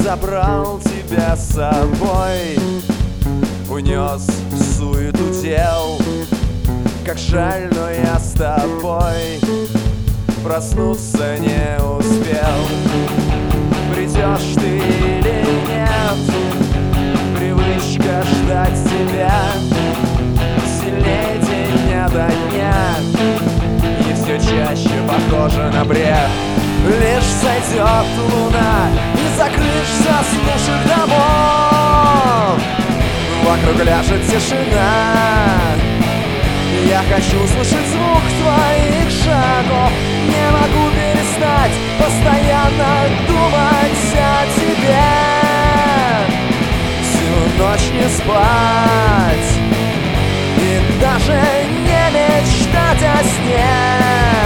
забрал тебя с собой, унес в суету дел. Как жаль, но я с тобой проснуться не успел. Придешь ты или нет, привычка ждать тебя сильнее день ото дня, и все чаще похоже на бред. Лишь сойдет луна и закрышься с наших домов, вокруг ляжет тишина. Я хочу слышать звук твоих шагов, не могу перестать постоянно думать о тебе. Всю ночь не спать и даже не мечтать о сне.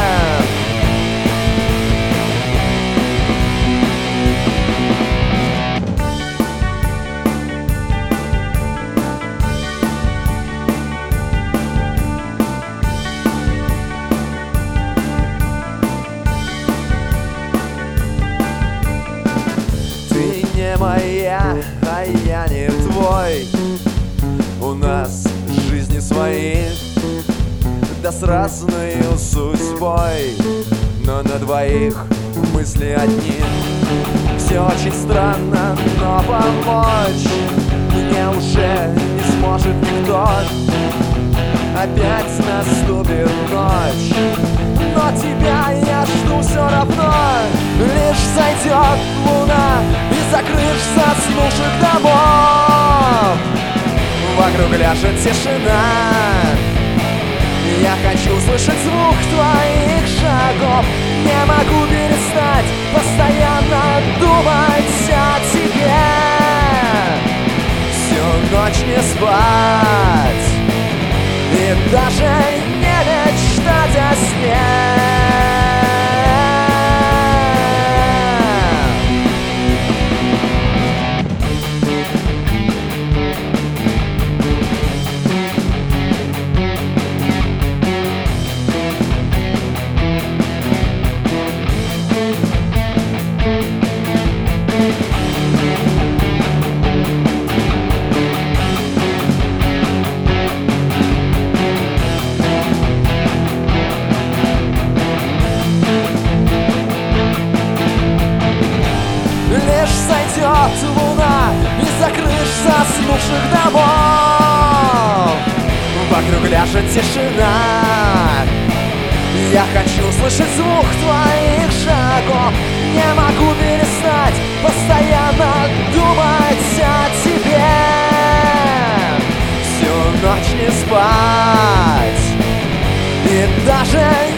Моя, а я не твой. У нас жизни свои, да с разной судьбой, но на двоих мысли одни. Все очень странно, но помочь мне уже не сможет никто. Опять наступит ночь, но тебя я жду все равно. Лишь сойдет луна и закрышься с наших домов, вокруг ляжет тишина. Я хочу слышать звук твоих шагов, не могу перестать постоянно думать о тебе. Всю ночь не спать и даже не мечтать о сне. Сойдет луна и закрышься с наших домов, вокруг ляжет тишина. Я хочу слышать звук твоих шагов, не могу перестать постоянно думать о тебе. Всю ночь не спать и даже